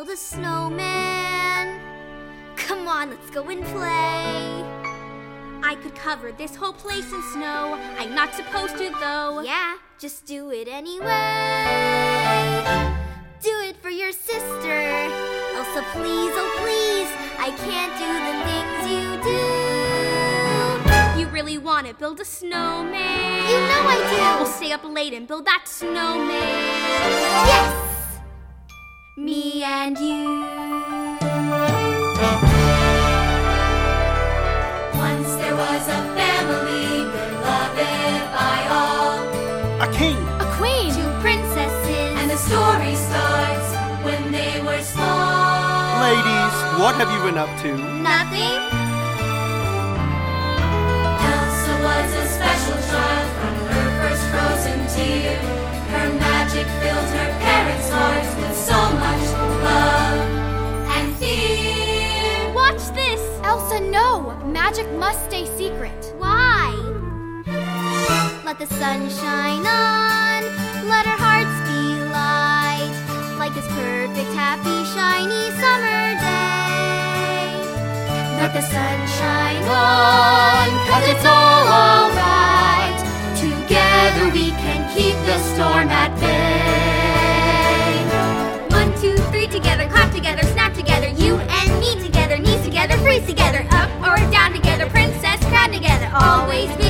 build a snowman. Come on, let's go and play. I could cover this whole place in snow. I'm not supposed to, though. Yeah, just do it anyway. Do it for your sister. Elsa, please, oh please, I can't do the things you do. You really want to build a snowman? You know I do. We'll stay up late and build that snowman. Yes! Me and you. Once there was a family beloved by all. A king. A queen. 2 princesses. And the story starts when they were small. Ladies, what have you been up to? Nothing. Elsa was a special child from her first frozen tear. Her magic filled her parents' hearts with so much love and fear. Watch this. Elsa, no! Magic must stay secret. Why? Let the sun shine on. Let our hearts be light. Like this perfect, happy, shiny summer day. Let the sun shine on, 'cause it's all alright. Together we can keep the storm at bay. 1, 2, 3 together, clap together, snap together. You and me together, knees together, freeze together. Up or down together, princess crown together. Always be